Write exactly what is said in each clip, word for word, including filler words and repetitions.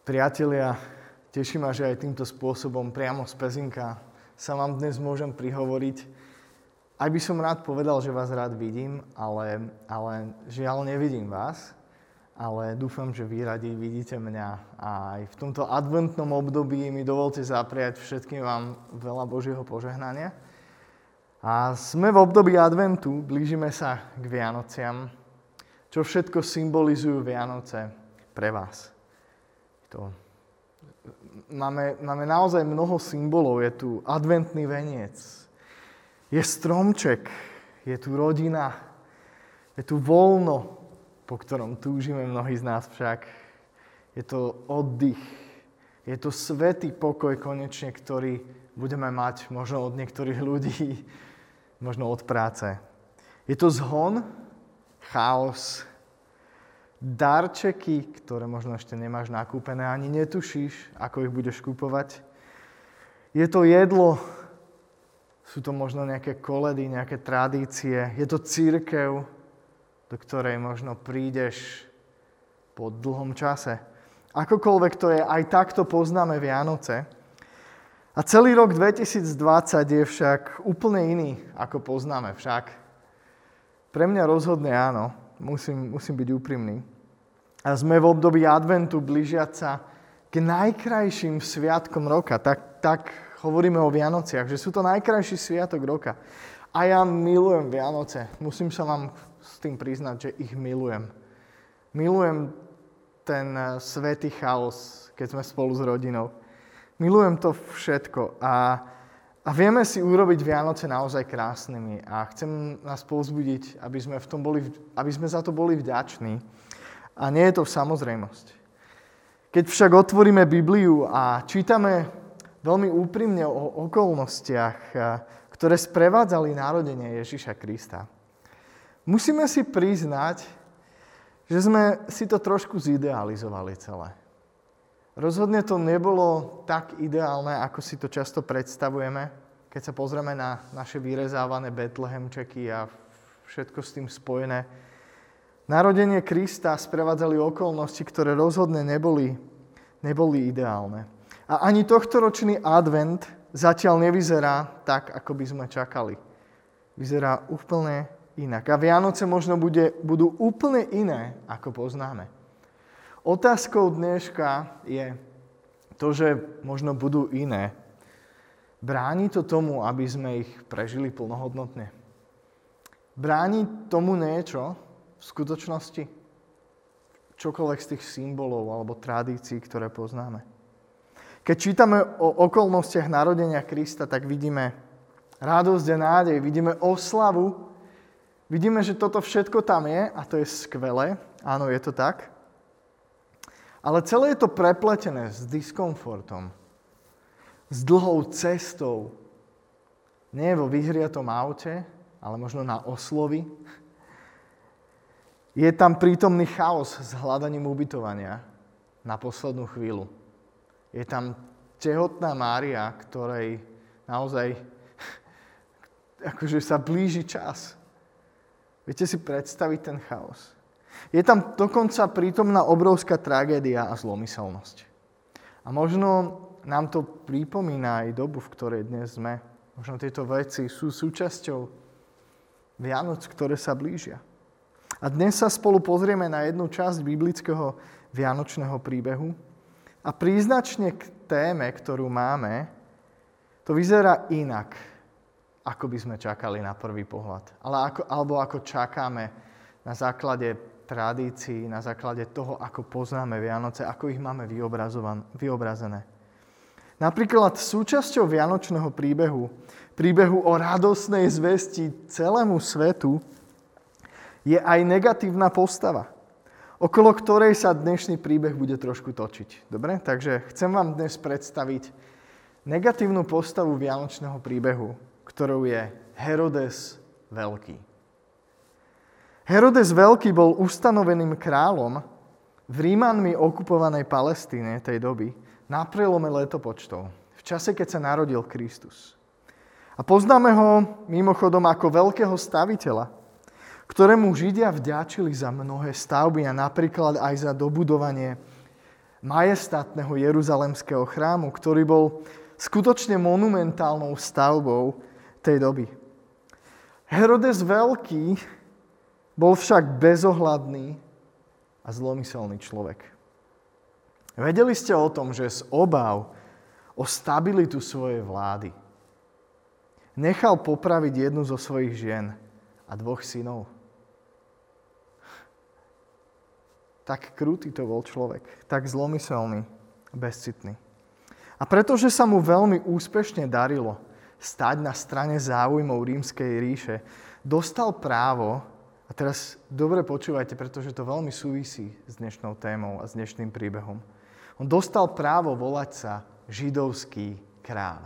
Priatelia, teší ma, že aj týmto spôsobom priamo z Pezinka sa vám dnes môžem prihovoriť. Aj by som rád povedal, že vás rád vidím, ale, ale žiaľ nevidím vás, ale dúfam, že vy radi vidíte mňa. A aj v tomto adventnom období mi dovolte zapriať všetkým vám veľa Božieho požehnania. A sme v období adventu, blížime sa k Vianociam, čo všetko symbolizujú Vianoce pre vás. To. Máme, máme naozaj mnoho symbolov. Je tu adventný veniec, je stromček, je tu rodina, je tu voľno, po ktorom túžime mnohí z nás však. Je to oddych, je to svätý pokoj konečne, ktorý budeme mať možno od niektorých ľudí, možno od práce. Je to zhon, chaos, darčeky, ktoré možno ešte nemáš nakúpené, ani netušíš, ako ich budeš kupovať. Je to jedlo, sú to možno nejaké koledy, nejaké tradície. Je to cirkev, do ktorej možno prídeš po dlhom čase. Akokoľvek to je, aj takto poznáme Vianoce. A celý rok dvetisícdvadsať je však úplne iný, ako poznáme však. Pre mňa rozhodne áno. Musím, musím byť úprimný. A sme v období adventu blížiať sa k najkrajším sviatkom roka. Tak, tak hovoríme o Vianociach, že sú to najkrajší sviatok roka. A ja milujem Vianoce. Musím sa vám s tým priznať, že ich milujem. Milujem ten svätý chaos, keď sme spolu s rodinou. Milujem to všetko. A A vieme si urobiť Vianoce naozaj krásnymi a chcem nás povzbudiť, aby sme, v tom boli, aby sme za to boli vďační. A nie je to samozrejmosť. Keď však otvoríme Bibliu a čítame veľmi úprimne o okolnostiach, ktoré sprevádzali narodenie Ježiša Krista, musíme si priznať, že sme si to trošku zidealizovali celé. Rozhodne to nebolo tak ideálne, ako si to často predstavujeme, keď sa pozrieme na naše vyrezávané Betlehemčeky a všetko s tým spojené. Narodenie Krista sprevádzali okolnosti, ktoré rozhodne neboli, neboli ideálne. A ani tohtoročný advent zatiaľ nevyzerá tak, ako by sme čakali. Vyzerá úplne inak. A Vianoce možno bude, budú úplne iné, ako poznáme. Otázkou dneška je to, že možno budú iné. Bráni to tomu, aby sme ich prežili plnohodnotne? Bráni tomu niečo v skutočnosti? Čokoľvek z tých symbolov alebo tradícií, ktoré poznáme. Keď čítame o okolnostiach narodenia Krista, tak vidíme radosť a nádej, vidíme oslavu, vidíme, že toto všetko tam je a to je skvelé. Áno, je to tak. Ale celé je to prepletené s diskomfortom, s dlhou cestou. Nie vo vyhriatom aute, ale možno na oslovy. Je tam prítomný chaos s hľadaním ubytovania na poslednú chvíľu. Je tam tehotná Mária, ktorej naozaj akože sa blíži čas. Viete si predstaviť ten chaos? Je tam dokonca prítomná obrovská tragédia a zlomyselnosť. A možno nám to pripomína aj dobu, v ktorej dnes sme. Možno tieto veci sú súčasťou Vianoc, ktoré sa blížia. A dnes sa spolu pozrieme na jednu časť biblického vianočného príbehu. A príznačne k téme, ktorú máme, to vyzerá inak, ako by sme čakali na prvý pohľad. Ale ako, alebo ako čakáme na základe tradícií, na základe toho, ako poznáme Vianoce, ako ich máme vyobrazené. Napríklad súčasťou vianočného príbehu, príbehu o radosnej zvesti celému svetu, je aj negatívna postava, okolo ktorej sa dnešný príbeh bude trošku točiť. Dobre? Takže chcem vám dnes predstaviť negatívnu postavu vianočného príbehu, ktorou je Herodes Veľký. Herodes Veľký bol ustanoveným kráľom v Rímanmi okupovanej Palestíne tej doby na prelome letopočtov, v čase, keď sa narodil Kristus. A poznáme ho mimochodom ako veľkého staviteľa, ktorému Židia vďačili za mnohé stavby a napríklad aj za dobudovanie majestátneho jeruzalemského chrámu, ktorý bol skutočne monumentálnou stavbou tej doby. Herodes Veľký bol však bezohľadný a zlomyselný človek. Vedeli ste o tom, že z obáv o stabilitu svojej vlády nechal popraviť jednu zo svojich žien a dvoch synov? Tak krutý to bol človek, tak zlomyselný, bezcitný. A pretože sa mu veľmi úspešne darilo stať na strane záujmov Rímskej ríše, dostal právo, a teraz dobre počúvajte, pretože to veľmi súvisí s dnešnou témou a s dnešným príbehom. On dostal právo volať sa židovský kráľ.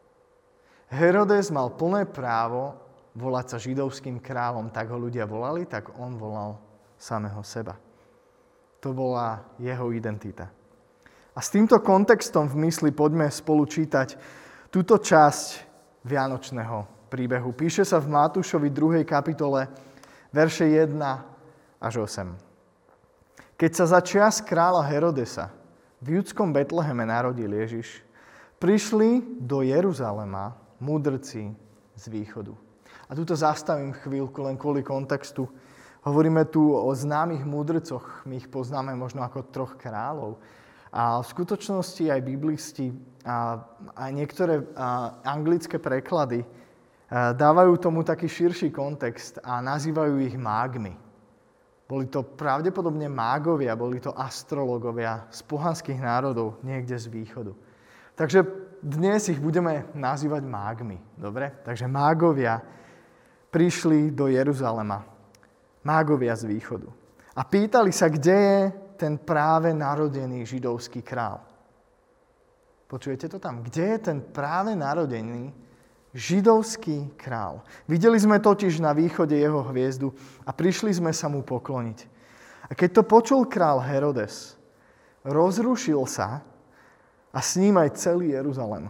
Herodes mal plné právo volať sa židovským kráľom, tak ho ľudia volali, tak on volal samého seba. To bola jeho identita. A s týmto kontextom v mysli poďme spolu čítať túto časť vianočného príbehu. Píše sa v Matúšovi druhej kapitole, verše jeden až osem. Keď sa za čias kráľa Herodesa v judskom Betleheme narodil Ježiš, prišli do Jeruzalema múdrci z východu. A tuto zastavím chvíľku len kvôli kontextu. Hovoríme tu o známych múdrcoch, my ich poznáme možno ako troch kráľov. A v skutočnosti aj biblisti a, a niektoré a, anglické preklady a, dávajú tomu taký širší kontext a nazývajú ich mágmi. Boli to pravdepodobne mágovia, boli to astrologovia z pohanských národov niekde z východu. Takže dnes ich budeme nazývať mágmi, dobre? Takže mágovia prišli do Jeruzalema. Mágovia z východu. A pýtali sa, kde je ten práve narodený židovský král. Počujete to tam? Kde je ten práve narodený židovský král? Videli sme totiž na východe jeho hviezdu a prišli sme sa mu pokloniť. A keď to počul král Herodes, rozrušil sa a s ním aj celý Jeruzalem.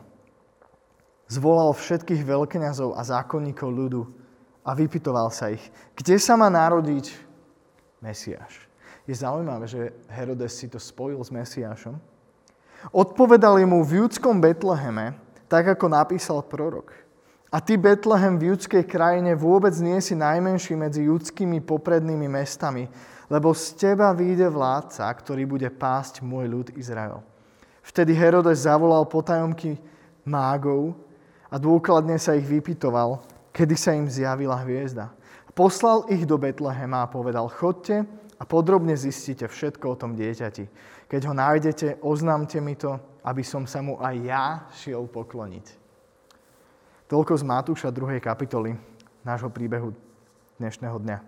Zvolal všetkých veľkňazov a zákonníkov ľudu a vypytoval sa ich, kde sa má narodiť Mesiáš. Je zaujímavé, že Herodes si to spojil s Mesiášom. Odpovedali mu v judskom Betleheme, tak ako napísal prorok. A ty, Betlehem, v judskej krajine vôbec nie si najmenší medzi judskými poprednými mestami, lebo z teba vyjde vládca, ktorý bude pásť môj ľud Izrael. Vtedy Herodes zavolal potajomky mágov a dôkladne sa ich vypytoval, kedy sa im zjavila hviezda. Poslal ich do Betlehema a povedal, chodte a podrobne zistite všetko o tom dieťati. Keď ho nájdete, oznámte mi to, aby som sa mu aj ja šiel pokloniť. Toľko z Matúša druhej kapitoly nášho príbehu dnešného dňa.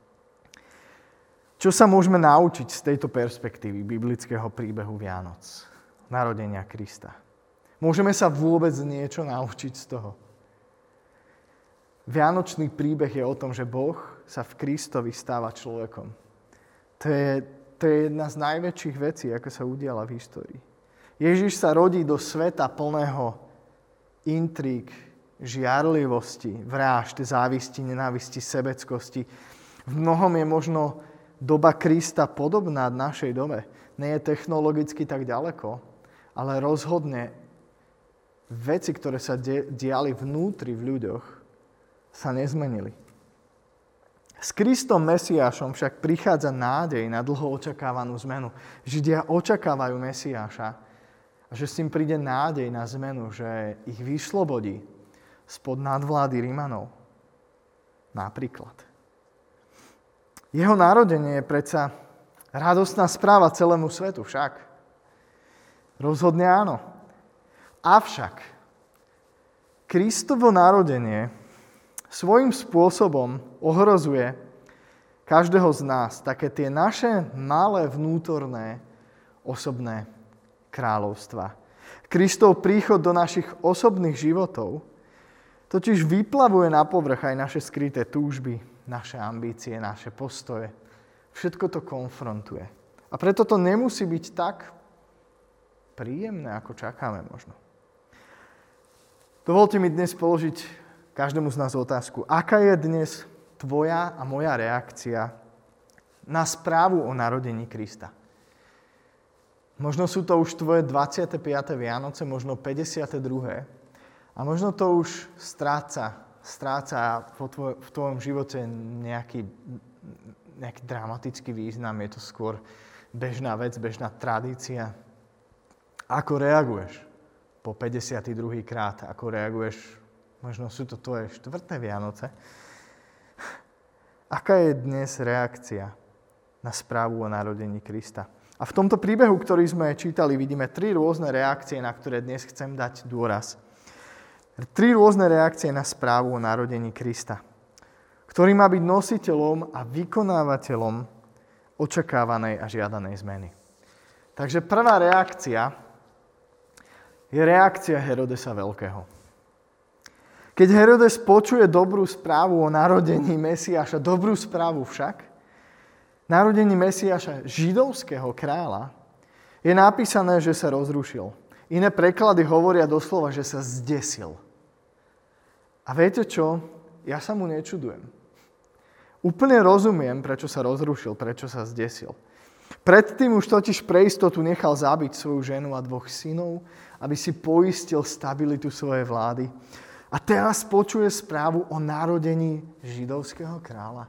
Čo sa môžeme naučiť z tejto perspektívy biblického príbehu Vianoc? Narodenia Krista. Môžeme sa vôbec niečo naučiť z toho? Vianočný príbeh je o tom, že Boh sa v Kristovi stáva človekom. To je, to je jedna z najväčších vecí, ako sa udiala v histórii. Ježiš sa rodí do sveta plného intríg, žiarlivosti, vražd, závisti, nenávisti, sebeckosti. V mnohom je možno doba Krista podobná našej dobe. Nie je technologicky tak ďaleko, ale rozhodne veci, ktoré sa diali vnútri v ľuďoch, sa nezmenili. S Kristom Mesiášom však prichádza nádej na dlho očakávanú zmenu. Židia očakávajú Mesiáša a že s tým príde nádej na zmenu, že ich vyslobodí spod nadvlády Rimanov. Napríklad. Jeho narodenie je predsa radostná správa celému svetu, však. Rozhodne áno. Avšak Kristovo narodenie svojím spôsobom ohrozuje každého z nás také tie naše malé vnútorné osobné kráľovstva. Kristov príchod do našich osobných životov totiž vyplavuje na povrch aj naše skryté túžby, naše ambície, naše postoje. Všetko to konfrontuje. A preto to nemusí byť tak príjemné, ako čakáme možno. Dovolte mi dnes položiť každému z nás otázku. Aká je dnes tvoja a moja reakcia na správu o narodení Krista? Možno sú to už tvoje dvadsiate piate Vianoce, možno päťdesiate druhé A možno to už stráca, stráca vo tvoj, v tvojom živote nejaký, nejaký dramatický význam. Je to skôr bežná vec, bežná tradícia. Ako reaguješ po päťdesiaty druhý krát? Ako reaguješ, možno sú to tvoje štvrté Vianoce? Aká je dnes reakcia na správu o narodení Krista? A v tomto príbehu, ktorý sme čítali, vidíme tri rôzne reakcie, na ktoré dnes chcem dať dôraz. Tri rôzne reakcie na správu o narodení Krista, ktorý má byť nositeľom a vykonávateľom očakávanej a žiadanej zmeny. Takže prvá reakcia je reakcia Herodesa Veľkého. Keď Herodes počuje dobrú správu o narodení Mesiáša, dobrú správu však, narodení Mesiáša, židovského kráľa, je napísané, že sa rozrušil. Iné preklady hovoria doslova, že sa zdesil. A viete čo? Ja sa mu nečudujem. Úplne rozumiem, prečo sa rozrušil, prečo sa zdesil. Predtým už totiž pre istotu nechal zabiť svoju ženu a dvoch synov, aby si poistil stabilitu svojej vlády. A teraz počuje správu o narodení židovského kráľa.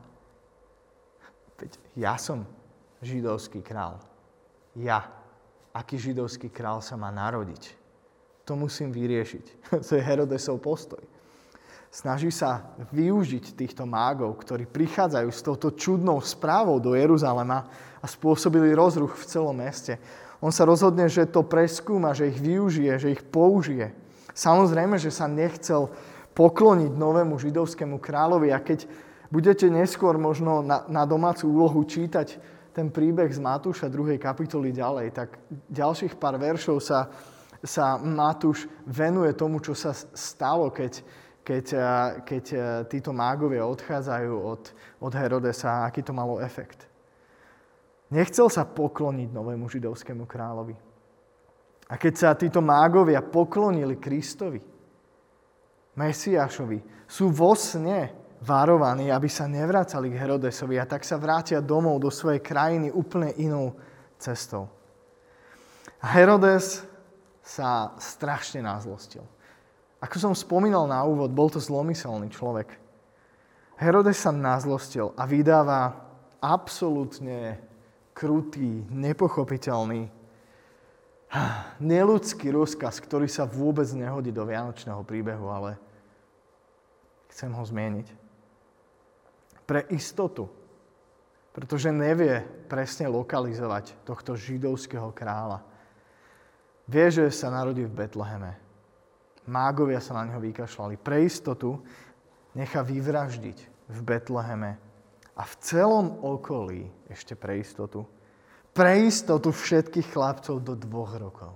Ja som židovský král. Ja. Aký židovský král sa má narodiť? To musím vyriešiť. To je Herodesov postoj. Snaží sa využiť týchto mágov, ktorí prichádzajú s touto čudnou správou do Jeruzalema a spôsobili rozruch v celom meste. On sa rozhodne, že to preskúma, že ich využije, že ich použije. Samozrejme, že sa nechcel pokloniť novému židovskému kráľovi a keď budete neskôr možno na, na domácu úlohu čítať ten príbeh z Matúša druhej kapitoly ďalej, tak ďalších pár veršov sa, sa Matúš venuje tomu, čo sa stalo, keď, keď, keď títo mágovia odchádzajú od, od Herodesa, aký to malo efekt. Nechcel sa pokloniť novému židovskému kráľovi. A keď sa títo mágovia poklonili Kristovi, Mesiášovi, sú vo sne varovaní, aby sa nevracali k Herodesovi a tak sa vrátia domov do svojej krajiny úplne inou cestou. A Herodes sa strašne nazlostil. Ako som spomínal na úvod, bol to zlomyselný človek. Herodes sa nazlostil a vydáva absolútne krutý, nepochopiteľný, neľudský rozkaz, ktorý sa vôbec nehodí do vianočného príbehu, ale chcem ho zmieniť. Pre istotu, pretože nevie presne lokalizovať tohto židovského kráľa. Vie, že sa narodí v Betleheme. Mágovia sa na neho vykašľali. Pre istotu nechá vyvraždiť v Betleheme a v celom okolí, ešte pre istotu, pre istotu všetkých chlapcov do dvoch rokov.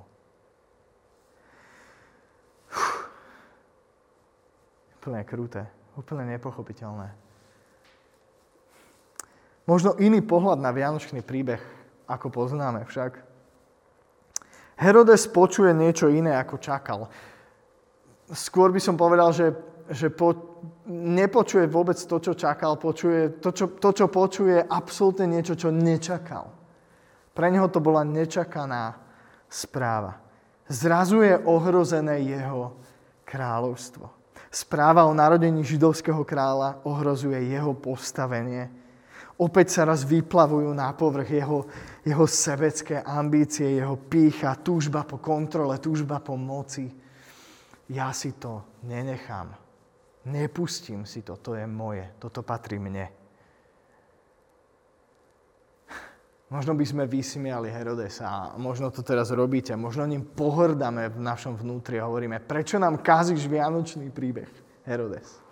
Uf. Úplne kruté, úplne nepochopiteľné. Možno iný pohľad na vianočný príbeh, ako poznáme však. Herodes počuje niečo iné, ako čakal. Skôr by som povedal, že, že po, nepočuje vôbec to, čo čakal, počuje, to, čo, to, čo počuje, je absolútne niečo, čo nečakal. Pre neho to bola nečakaná správa. Zrazu je ohrozené jeho kráľovstvo. Správa o narodení židovského kráľa ohrozuje jeho postavenie. Opäť sa raz vyplavujú na povrch jeho, jeho sebecké ambície, jeho pýcha, túžba po kontrole, túžba po moci. Ja si to nenechám. Nepustím si to, to je moje, toto patrí mne. Možno by sme vysmiali Herodesa a možno to teraz robíte, možno ním pohrdáme v našom vnútri a hovoríme, prečo nám kazíš vianočný príbeh, Herodes?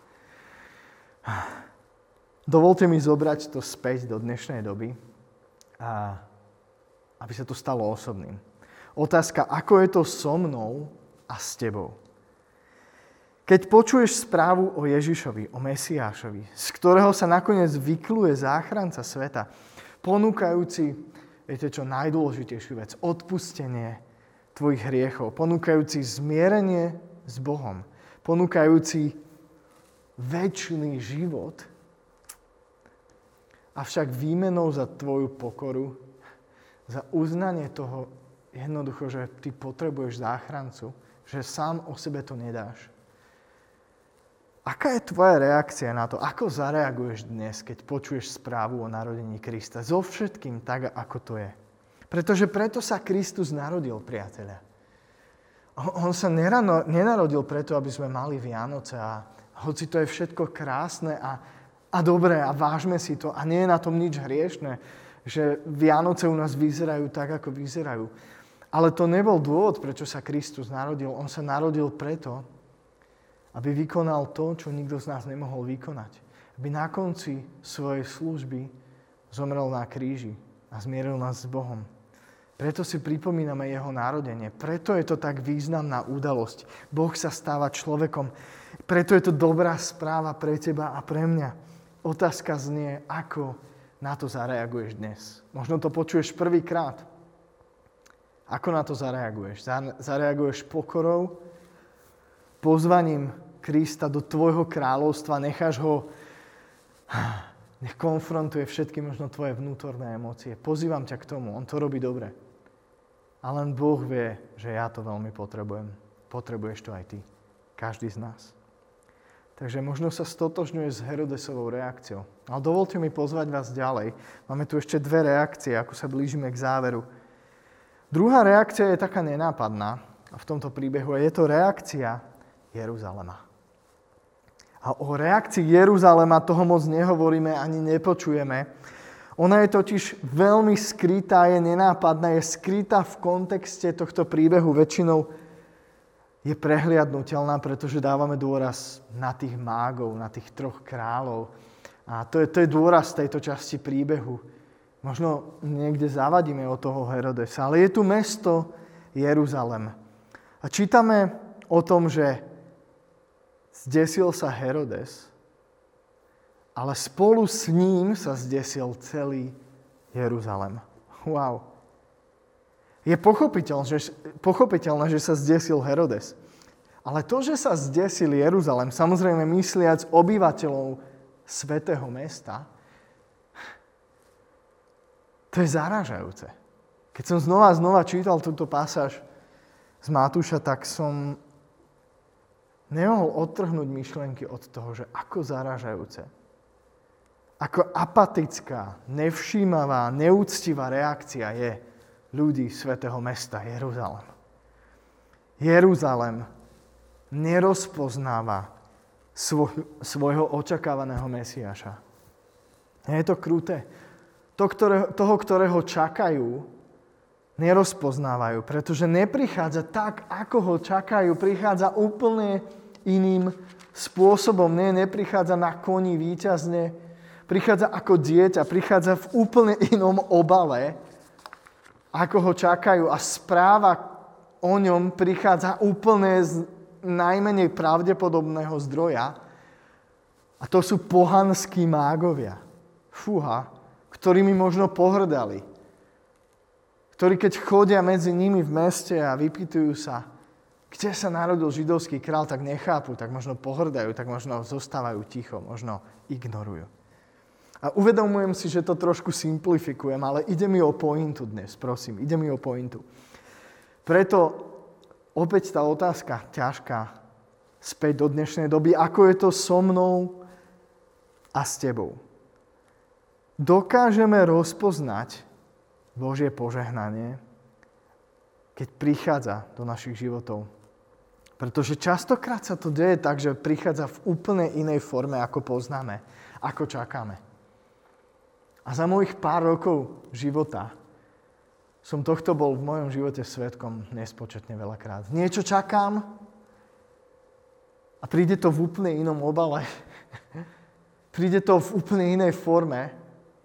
Dovolte mi zobrať to späť do dnešnej doby, a aby sa to stalo osobným. Otázka, ako je to so mnou a s tebou? Keď počuješ správu o Ježišovi, o Mesiášovi, z ktorého sa nakoniec vykluje záchranca sveta, ponúkajúci, viete čo, najdôležitejšiu vec, odpustenie tvojich hriechov, ponúkajúci zmierenie s Bohom, ponúkajúci večný život, avšak výmenou za tvoju pokoru, za uznanie toho, jednoducho, že ty potrebuješ záchrancu, že sám o sebe to nedáš. Aká je tvoja reakcia na to? Ako zareaguješ dnes, keď počuješ správu o narodení Krista? So všetkým tak, ako to je. Pretože preto sa Kristus narodil, priateľa. On sa nerano, nenarodil preto, aby sme mali Vianoce a hoci to je všetko krásne a, a dobré a vážme si to a nie je na tom nič hriešne, že Vianoce u nás vyzerajú tak, ako vyzerajú. Ale to nebol dôvod, prečo sa Kristus narodil. On sa narodil preto, aby vykonal to, čo nikto z nás nemohol vykonať. Aby na konci svojej služby zomrel na kríži a zmieril nás s Bohom. Preto si pripomíname jeho narodenie. Preto je to tak významná udalosť. Boh sa stáva človekom. Preto je to dobrá správa pre teba a pre mňa. Otázka znie, ako na to zareaguješ dnes. Možno to počuješ prvýkrát. Ako na to zareaguješ? Zareaguješ pokorou, pozvaním Krista do tvojho kráľovstva, necháš ho, nech konfrontuje všetky možno tvoje vnútorné emócie. Pozývam ťa k tomu, on to robí dobre. A len Boh vie, že ja to veľmi potrebujem. Potrebuješ to aj ty. Každý z nás. Takže možno sa stotožňuje s Herodesovou reakciou. Ale dovolte mi pozvať vás ďalej. Máme tu ešte dve reakcie, ako sa blížime k záveru. Druhá reakcia je taká nenápadná v tomto príbehu a je to reakcia Jeruzalema. A o reakcii Jeruzalema toho moc nehovoríme ani nepočujeme. Ona je totiž veľmi skrytá, je nenápadná, je skrytá v kontexte tohto príbehu. Väčšinou je prehliadnutelná, pretože dávame dôraz na tých mágov, na tých troch kráľov. A to je, to je dôraz tejto časti príbehu. Možno niekde zavadíme od toho Herodesa, ale je tu mesto Jeruzalem. A čítame o tom, že zdesil sa Herodes, ale spolu s ním sa zdesil celý Jeruzalem. Wow. Je pochopiteľné, že, pochopiteľné, že sa zdesil Herodes. Ale to, že sa zdesil Jeruzalem, samozrejme mysliac obyvateľov svätého mesta, to je zarážajúce. Keď som znova a znova čítal túto pasáž z Matúša, tak som nemohol odtrhnúť myšlienky od toho, že ako zarážajúce, ako apatická, nevšímavá, neúctivá reakcia je ľudí svätého mesta Jeruzalem. Jeruzalem nerozpoznáva svoj, svojho očakávaného Mesiáša. Nie je to kruté. To, ktoré, toho, ktorého čakajú, nerozpoznávajú, pretože neprichádza tak, ako ho čakajú. Prichádza úplne iným spôsobom. Nie, neprichádza na koni víťazne. Prichádza ako dieťa. Prichádza v úplne inom obale, ako ho čakajú. A správa o ňom prichádza úplne z najmenej pravdepodobného zdroja. A to sú pohanskí mágovia. Fúha. Ktorými možno pohrdali. Ktorí keď chodia medzi nimi v meste a vypytujú sa, kde sa narodil židovský král, tak nechápu, tak možno pohrdajú, tak možno zostávajú ticho, možno ignorujú. A uvedomujem si, že to trošku simplifikujem, ale ide mi o pointu dnes, prosím, ide mi o pointu. Preto opäť tá otázka ťažká späť do dnešnej doby, ako je to so mnou a s tebou. Dokážeme rozpoznať Božie požehnanie, keď prichádza do našich životov. Pretože častokrát sa to deje tak, že prichádza v úplne inej forme, ako poznáme, ako čakáme. A za mojich pár rokov života som tohto bol v mojom živote svedkom nespočetne veľakrát. Niečo čakám a príde to v úplne inom obale. Príde to v úplne inej forme.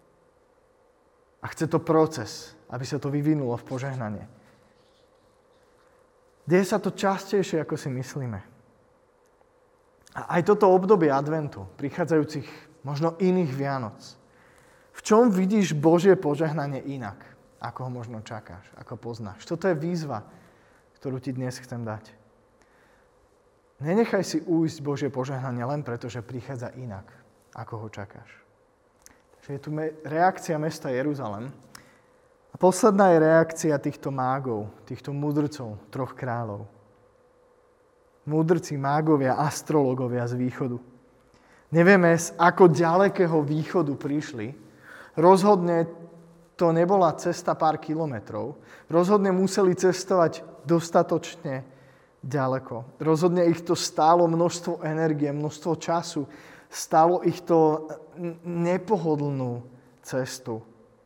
A chce to proces, aby sa to vyvinulo v požehnanie. Deje sa to častejšie, ako si myslíme. A aj toto obdobie adventu, prichádzajúcich možno iných Vianoc, v čom vidíš Božie požehnanie inak, ako ho možno čakáš, ako poznáš? Toto je výzva, ktorú ti dnes chcem dať. Nenechaj si ujsť Božie požehnanie len preto, že prichádza inak, ako ho čakáš. Že je tu reakcia mesta Jeruzalem A posledná je reakcia týchto mágov, týchto mudrcov, troch kráľov. Múdrci, mágovia, astrologovia z východu. Nevieme, z ako ďalekého východu prišli. Rozhodne to nebola cesta pár kilometrov. Rozhodne museli cestovať dostatočne ďaleko. Rozhodne ich to stálo množstvo energie, množstvo času. Stálo ich to nepohodlnú cestu.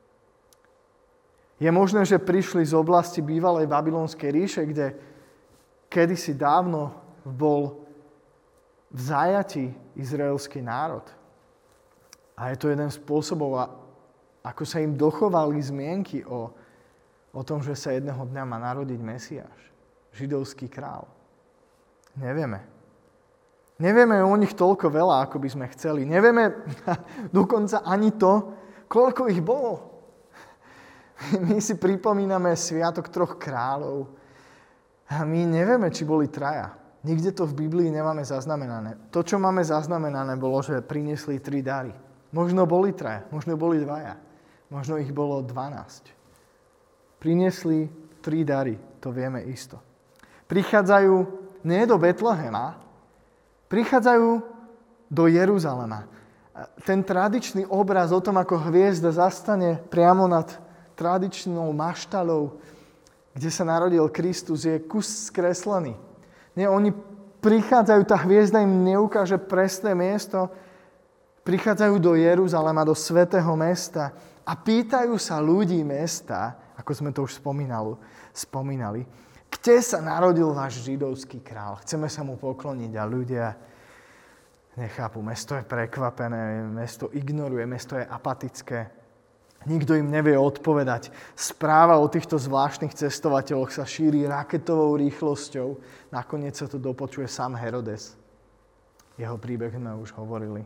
Je možné, že prišli z oblasti bývalej Babylonskej ríše, kde kedysi dávno bol v zajatí izraelský národ. A je to jeden z spôsobov, ako sa im dochovali zmienky o, o tom, že sa jedného dňa má narodiť Mesiáš, židovský král. Nevieme. Nevieme o nich toľko veľa, ako by sme chceli. Nevieme dokonca ani to, koľko ich bolo. My si pripomíname sviatok troch kráľov a my nevieme, či boli traja. Nikde to v Biblii nemáme zaznamenané. To, čo máme zaznamenané, bolo, že priniesli tri dary. Možno boli traja, možno boli dvaja, možno ich bolo dvanásť. Priniesli tri dary, to vieme isto. Prichádzajú nie do Betlehema, prichádzajú do Jeruzalema. Ten tradičný obraz o tom, ako hviezda zastane priamo nad tradičnou maštalou, kde sa narodil Kristus, je kus skreslený. Nie, oni prichádzajú, tá hviezda im neukáže presné miesto, prichádzajú do Jeruzalema, do svätého mesta a pýtajú sa ľudí mesta, ako sme to už spomínali, spomínali, kde sa narodil váš židovský král. Chceme sa mu pokloniť a ľudia nechápu. Mesto je prekvapené, mesto ignoruje, mesto je apatické. Nikto im nevie odpovedať. Správa o týchto zvláštnych cestovateľoch sa šíri raketovou rýchlosťou. Nakoniec sa to dopočuje sám Herodes. Jeho príbeh sme už hovorili.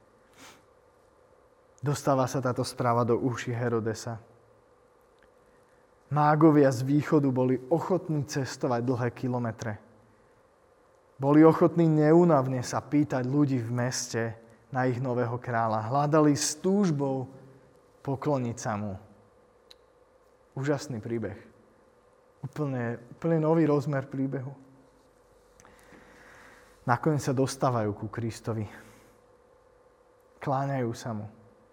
Dostáva sa táto správa do uší Herodesa. Mágovia z východu boli ochotní cestovať dlhé kilometre. Boli ochotní neúnavne sa pýtať ľudí v meste na ich nového kráľa. Hľadali s túžbou pokloniť sa mu. Úžasný príbeh. Úplne, úplne nový rozmer príbehu. Nakoniec sa dostávajú ku Kristovi. Kláňajú sa mu.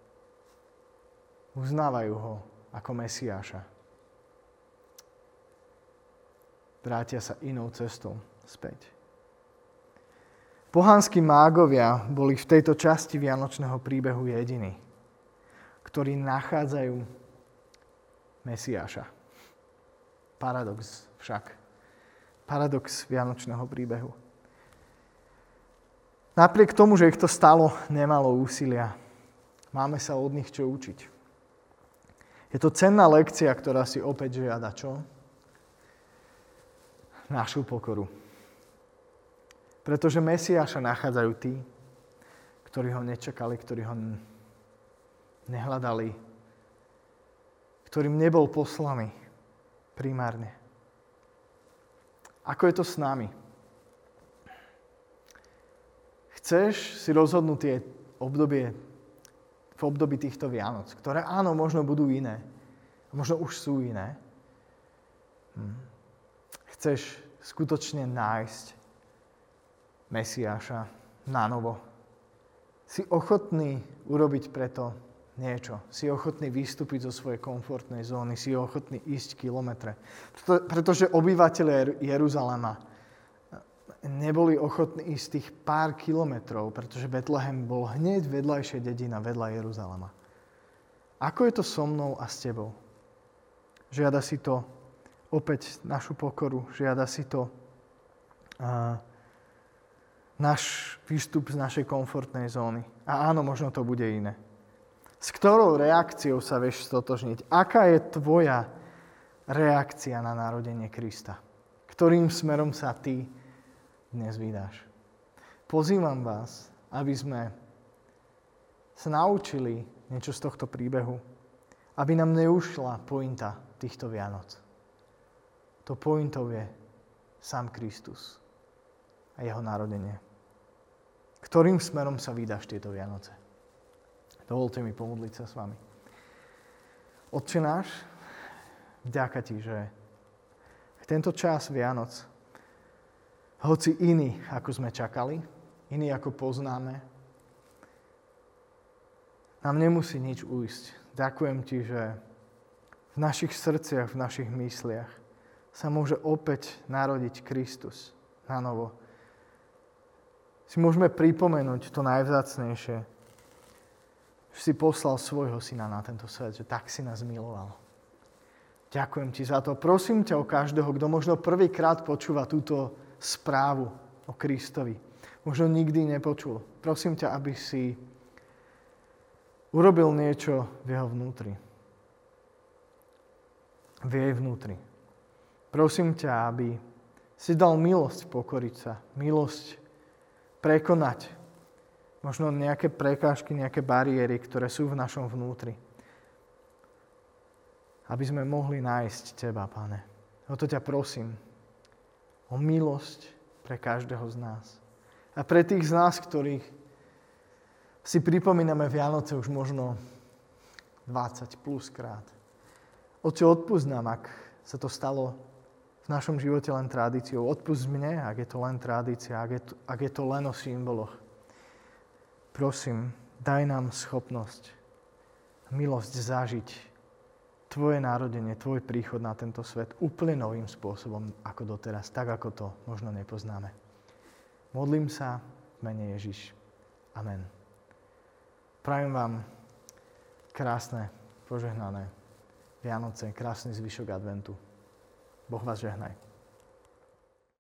Uznávajú ho ako Mesiáša. Vrátia sa inou cestou späť. Pohanskí mágovia boli v tejto časti vianočného príbehu jediní, ktorí nachádzajú Mesiáša. Paradox však. Paradox vianočného príbehu. Napriek tomu, že ich to stálo nemalo úsilia, máme sa od nich čo učiť. Je to cenná lekcia, ktorá si opäť žiada čo? Našu pokoru. Pretože Mesiáša nachádzajú tí, ktorí ho nečakali, ktorí ho nehľadali, ktorým nebol poslaný primárne. Ako je to s nami? Chceš si rozhodnúť tie obdobie, v období týchto Vianoc, ktoré áno, možno budú iné, možno už sú iné. Hm. Chceš skutočne nájsť Mesiáša na novo. Si ochotný urobiť preto niečo. Si ochotný vystúpiť zo svojej komfortnej zóny. Si ochotný ísť kilometre. Preto, pretože obyvateľe Jeruzalema neboli ochotní ísť tých pár kilometrov, pretože Betlehem bol hneď vedľajšia dedina vedľa Jeruzalema. Ako je to so mnou a s tebou? Žiada si to opäť našu pokoru. Žiada si to uh, náš výstup z našej komfortnej zóny. A áno, možno to bude iné. S ktorou reakciou sa vieš stotožniť? Aká je tvoja reakcia na narodenie Krista? Ktorým smerom sa ty dnes vydáš? Pozývam vás, aby sme sa naučili niečo z tohto príbehu, aby nám neušla pointa týchto Vianoc. To pointou je sám Kristus a jeho narodenie. Ktorým smerom sa vydáš tieto Vianoce? Dovolte mi pomodliť sa s vami. Otče náš, Ďakujem ti, že v tento čas Vianoc, hoci iný, ako sme čakali, iný, ako poznáme, nám nemusí nič ujsť. Ďakujem ti, že v našich srdciach, v našich mysliach sa môže opäť narodiť Kristus na novo. Si môžeme pripomenúť to najvzácnejšie, že si poslal svojho syna na tento svet, že tak si nás miloval. Ďakujem ti za to. Prosím ťa o každého, kto možno prvýkrát počúva túto správu o Kristovi. Možno nikdy nepočul. Prosím ťa, aby si urobil niečo v jeho vnútri. V jej vnútri. Prosím ťa, aby si dal milosť pokoriť sa. Milosť prekonať možno nejaké prekážky, nejaké bariéry, ktoré sú v našom vnútri. Aby sme mohli nájsť teba, Pane. O to ťa prosím. O milosť pre každého z nás. A pre tých z nás, ktorých si pripomíname Vianoce už možno dvadsať plus krát. Oče, odpusť nám, ak sa to stalo v našom živote len tradíciou. Odpusť mne, ak je to len tradícia, ak je to, ak je to len o symboloch. Prosím, daj nám schopnosť, milosť zažiť tvoje narodenie, tvoj príchod na tento svet úplne novým spôsobom ako doteraz, tak ako to možno nepoznáme. Modlím sa v mene Ježiš. Amen. Prajem vám krásne, požehnané Vianoce, krásny zvyšok adventu. Boh vás žehnaj.